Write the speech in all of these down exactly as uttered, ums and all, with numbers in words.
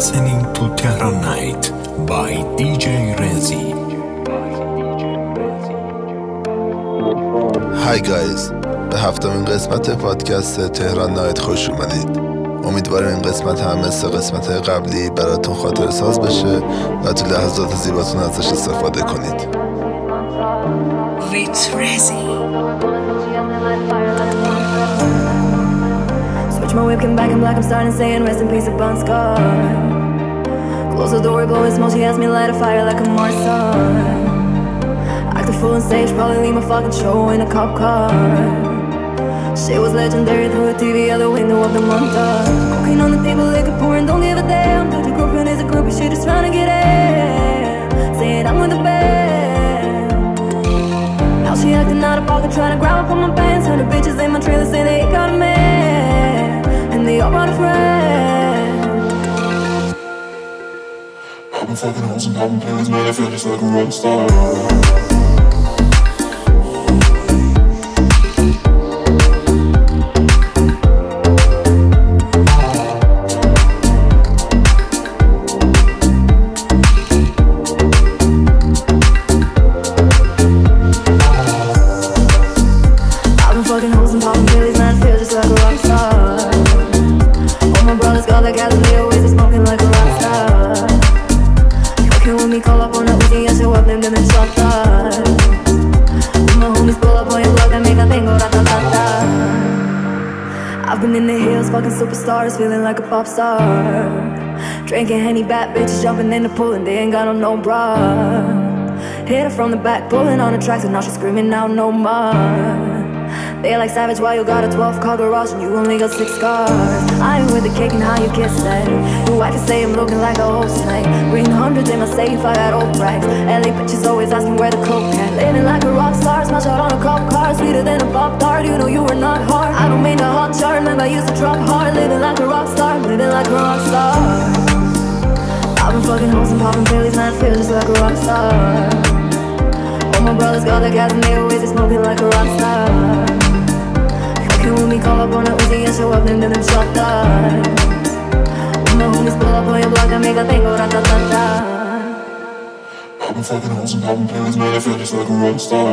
listening to Tehran Night by دی جی Rezi. Hi guys، به هفتمین قسمت پادکست تهران نایت خوش اومدید. امیدوارم این قسمت هم مثل قسمت قبلی براتون خاطر ساز بشه و تو لحظات زیباتون ازش استفاده کنید. With Rezi. Switch my whip, come back in black, I'm starting saying rest in peace a Bon Scar. Close the door, blowing smoke, she asked me light a fire like a Mars sun. Act a fool on stage, probably leave my fucking show in a cop car. Shit was legendary through a T V out the window of the montage. Cocaine on the table, liquor pouring, don't give a damn. Dude, your girlfriend is a groupie, she just trying to get in. Saying I'm with the band. Now she acting out of pocket, trying to grab up on my pants. Hundred bitches in my trailer say they ain't got a man, and they all brought a friend. I've been fucking hoes and popping pills, man, I feel just like a rock star. Superstars feeling like a pop star. Drinking Henny, bad bitches jumping in the pool and they ain't got on no bra. Hit her from the back, pulling on the tracks and now she's screaming out no more. They like savage while you got a twelve car garage and you only got six scars. I ain't with the cake and how you kiss that. Your wife is saying I'm looking like a old snake. Reading hundreds in my safe, I got old racks. L A bitches always asking where the coke at. Living like a rock star, smash out on a cop car. Sweeter than a pop tart, you know you were not hard. I don't mean a hot chart, remember I used to drop hard. Living like a rock star, living like a rock star. I've been fucking hoes and popping pills, man, I feel just like a rock star. All my brothers got their gas and they always be smoking like a rock star. Fucking with me, call up on a Uzi and show up, them them shot that. When my homies pull up on your block, I make a thing go rat-ta-ta-ta. I've been fucking hoes and popping pills, man, I feel just like a rock star.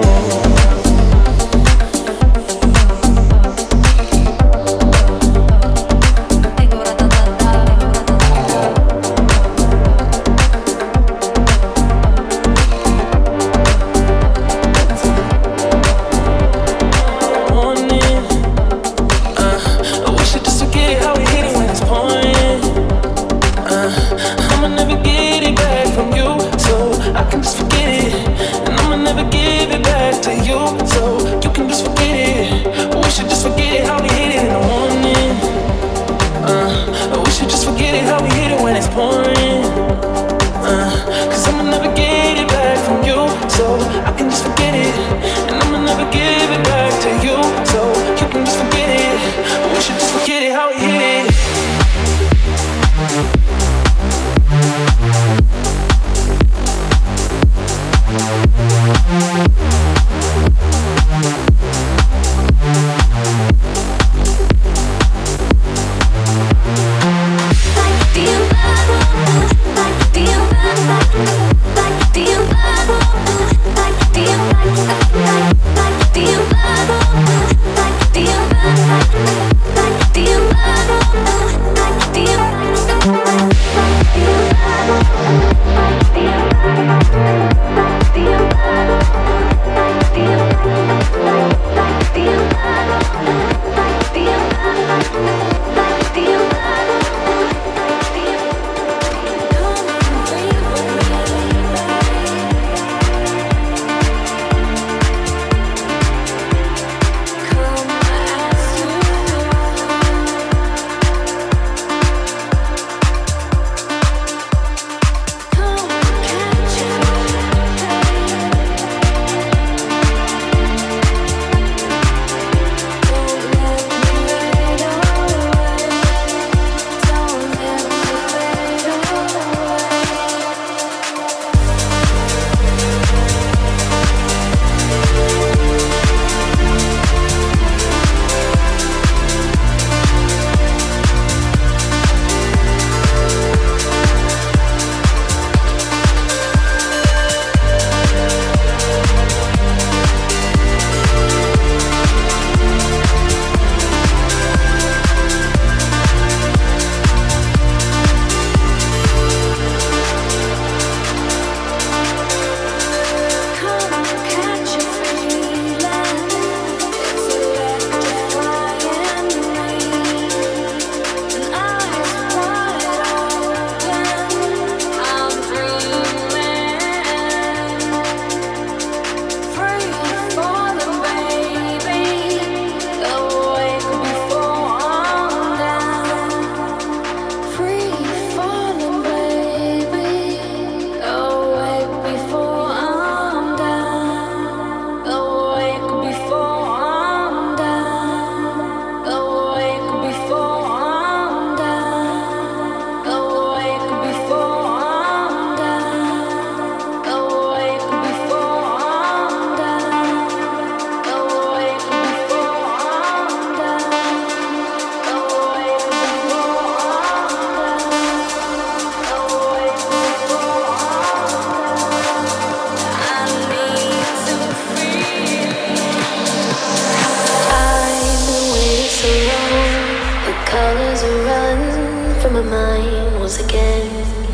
again.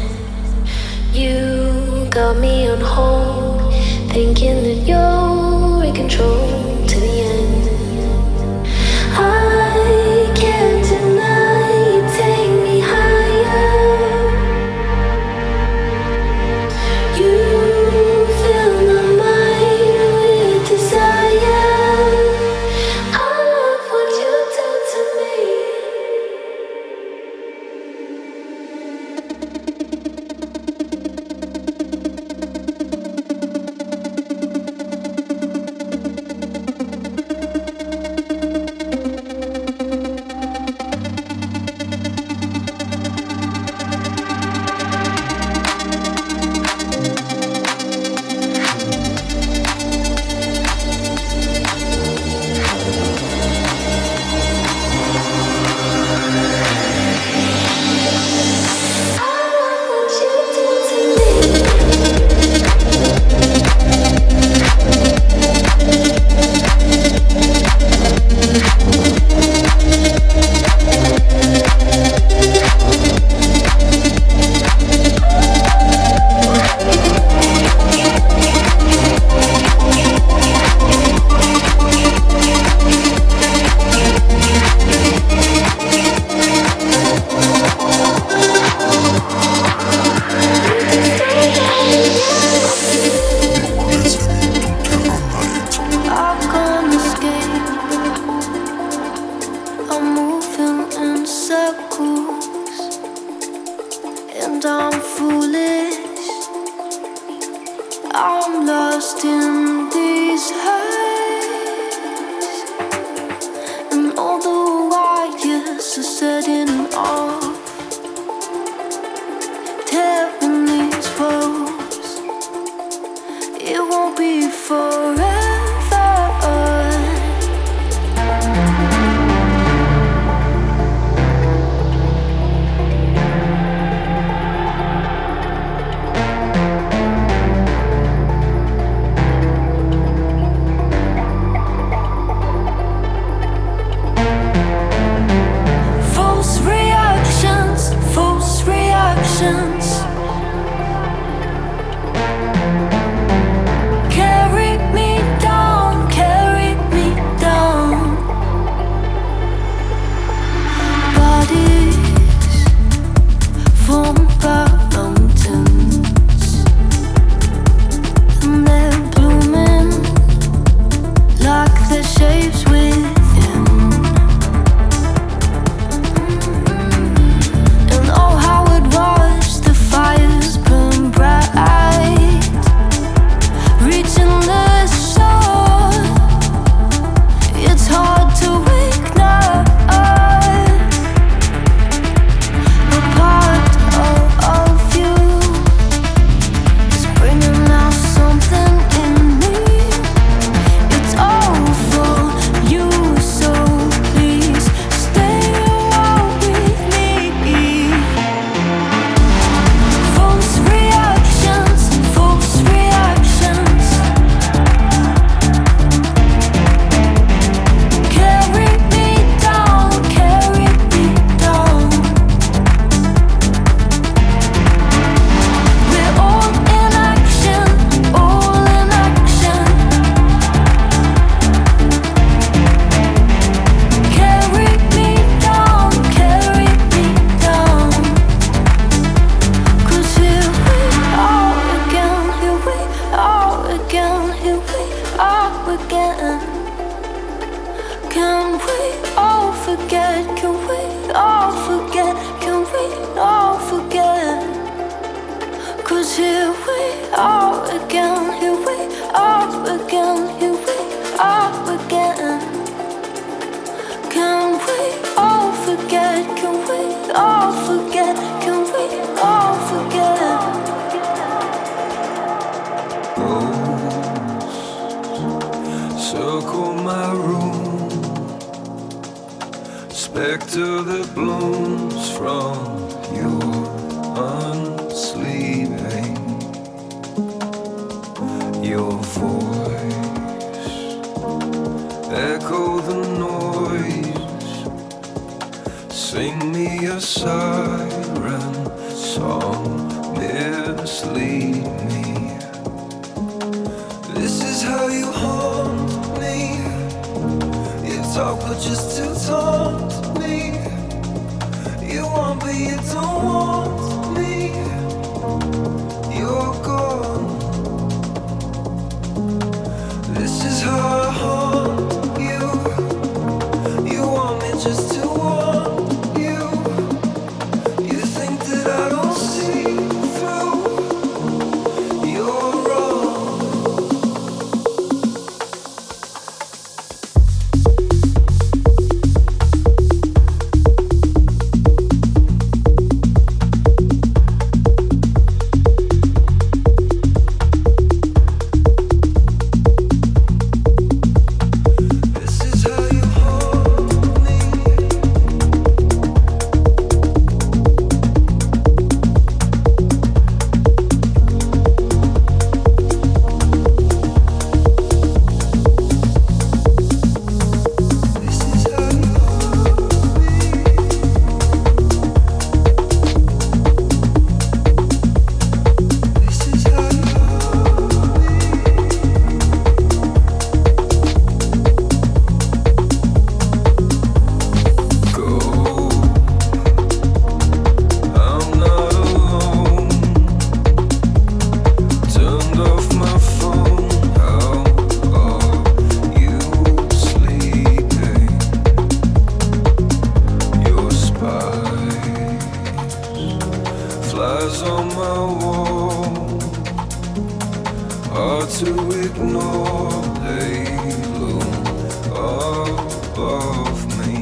You got me on hold, thinking that you're in control to the end. I can't deny you take me higher. You fill my mind with desire. I love what you do to me. Sing me a siren song mislead me. This is how you haunt me. You talk but just to taunt me. You want but you don't want me. You're gone. This is how I haunt you. You want me just to want you. You think that I don't see through. You're wrong. Flies on my wall, hard to ignore. They loom above me.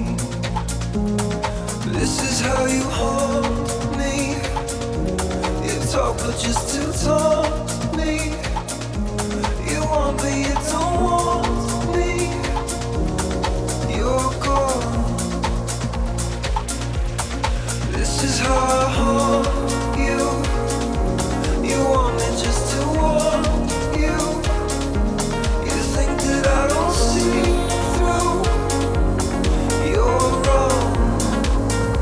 This is how you haunt me. You talk but just to taunt me. You want but you don't want me. You're gone. This is how I haunt you. You want me just to want you. You think that I don't see through. You're wrong.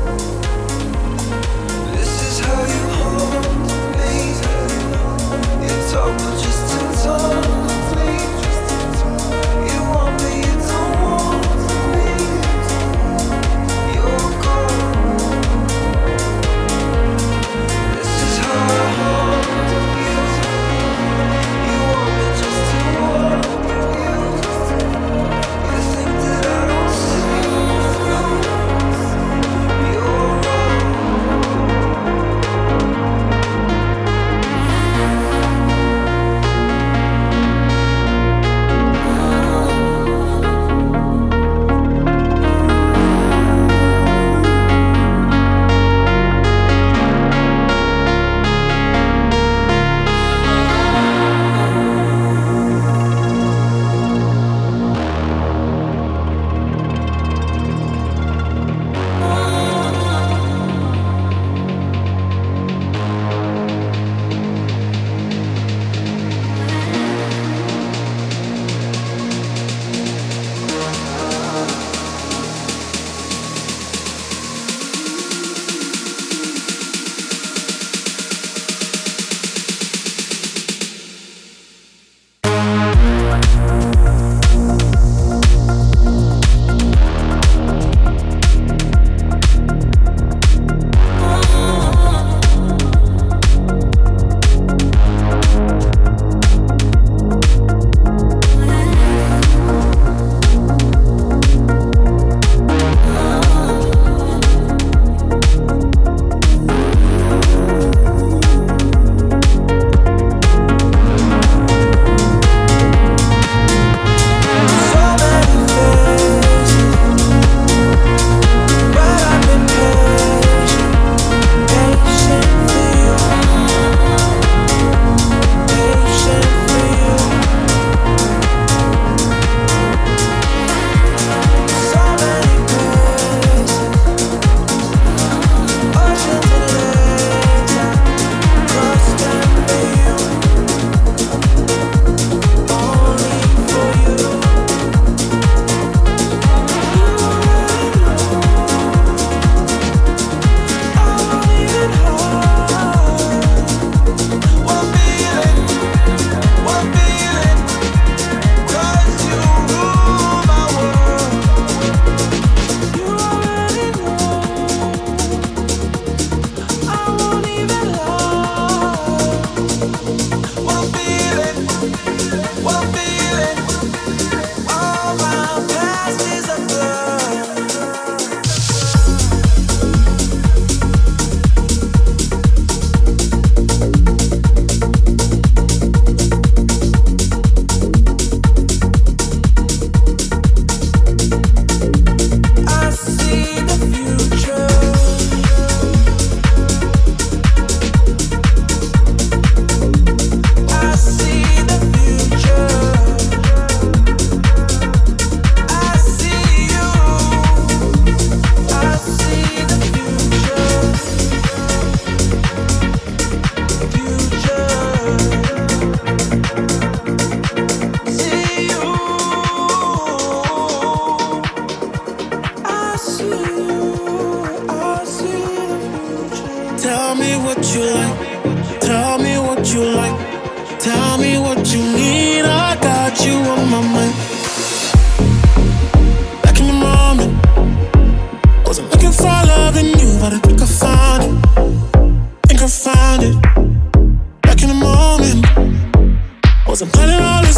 This is how you haunt me. You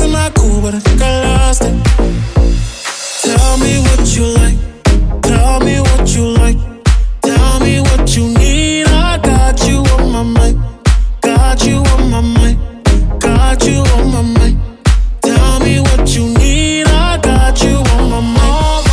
losing my cool, but I think I lost it. Tell me what you like. Tell me what you like. Tell me what you need. I got you on my mind. Got you on my mind. Got you on my mind. Tell me what you need. I got you on my mind.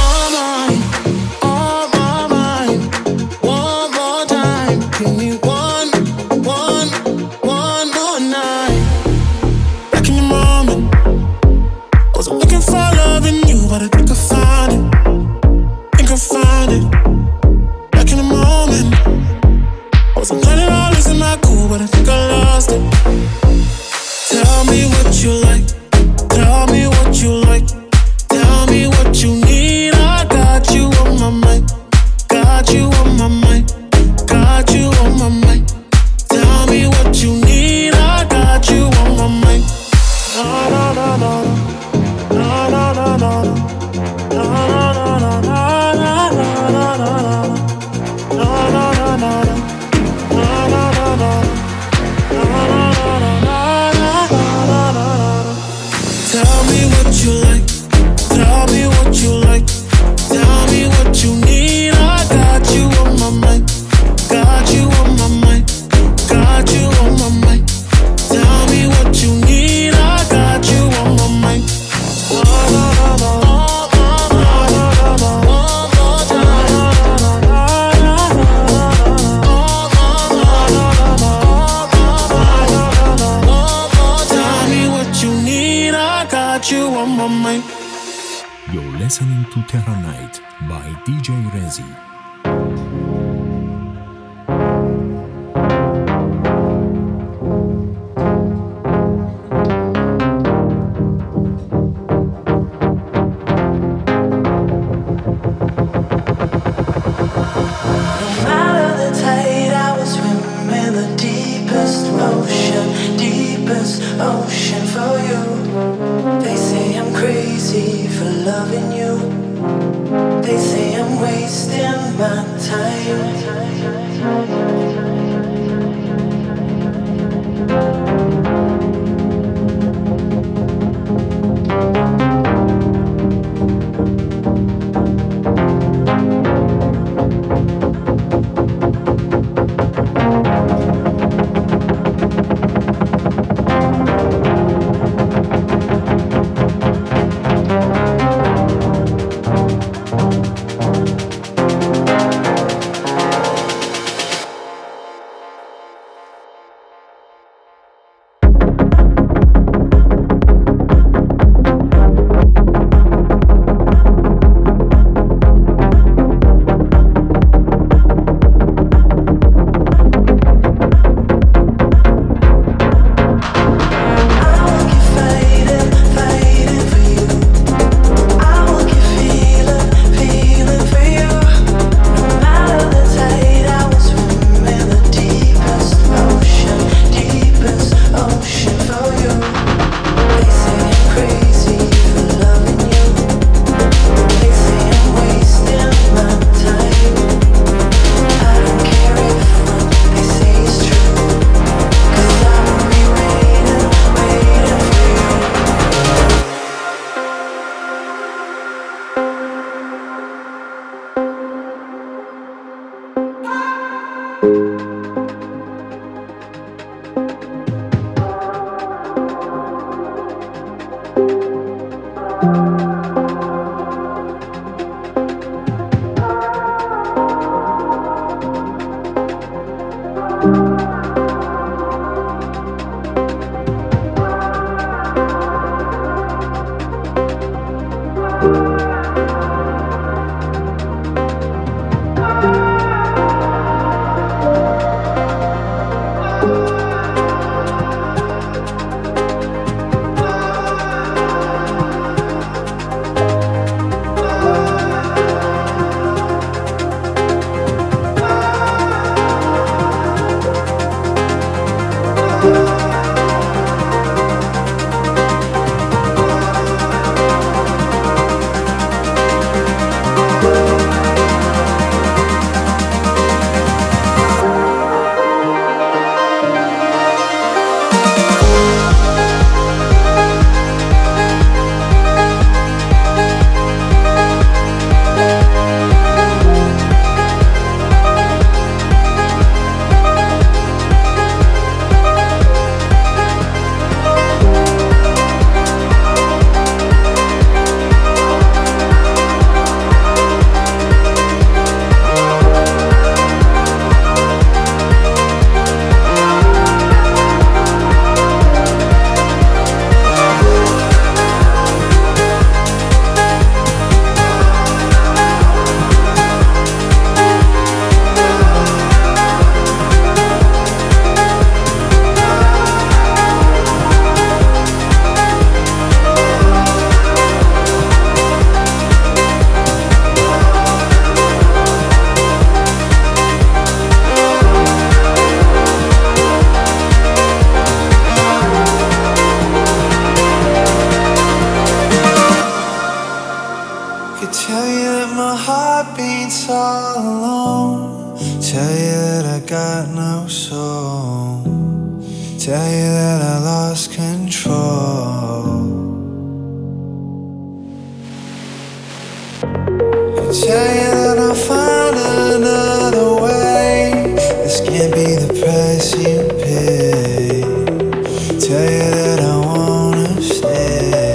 On my mind. On my mind. One more time. Give me one, one, one more night. Back in the moment. Wasn't looking for love in you, but I think I found it. Think I found it. Back in the moment. Wasn't planning on losing my cool, but I think I lost it. Tell me what you like. Tell me what you like. Tell me what you need. I got you on my mind. Got you on my mind. Got you on my mind. Tell me what you need. I got you on my mind. No, no, no, no, no, no, no, no, no, no, no, no, no, Tell me what you like. Tell me what you like. Tell me what you need. I got you on my mind. Got you on my mind. Got you on my mind. Tell me what you need. I got you on my mind. Oh, no, no, no. You on my mind. You're listening to Terra Night by D J Rezi. Ocean for you. They say I'm crazy for loving you. They say I'm wasting my Tell you that I'll find another way. This can't be the price you pay. Tell you that I wanna stay.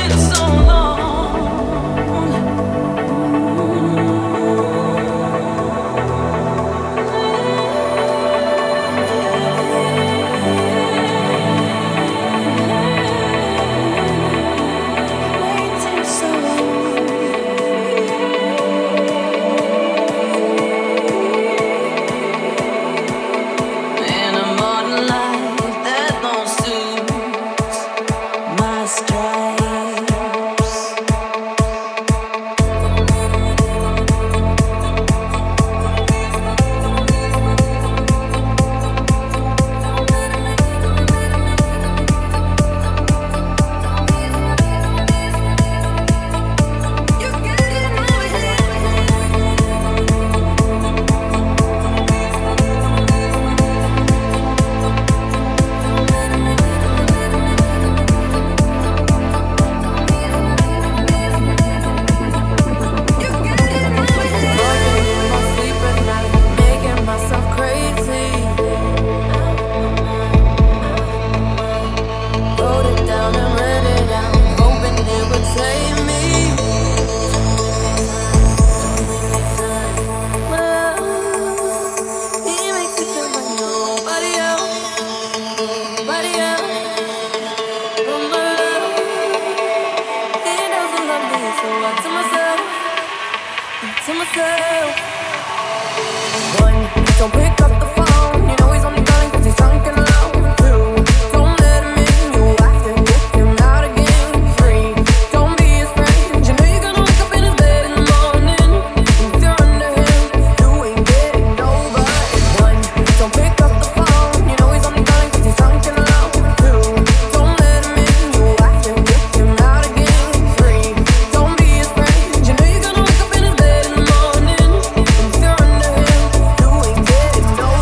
Doing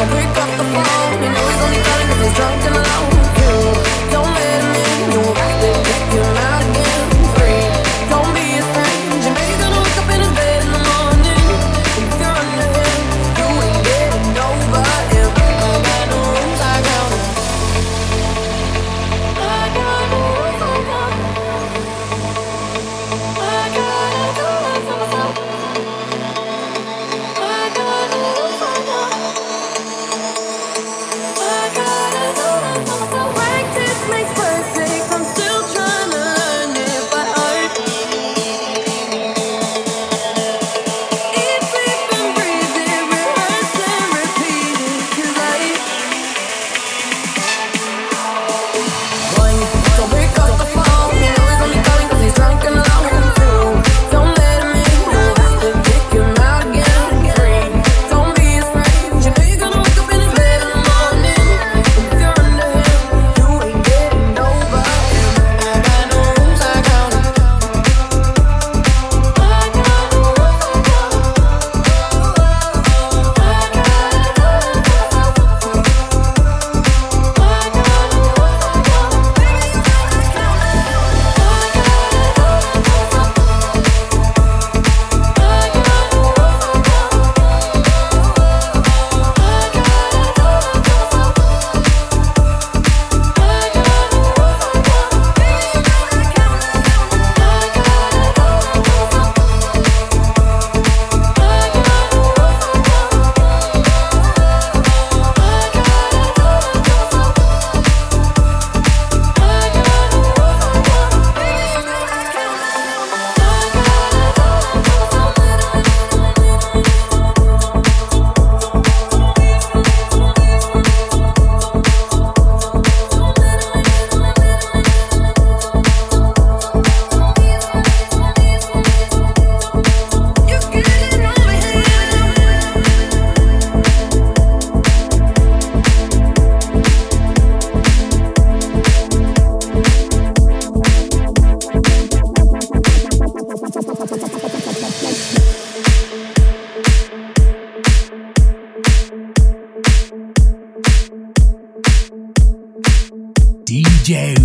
D J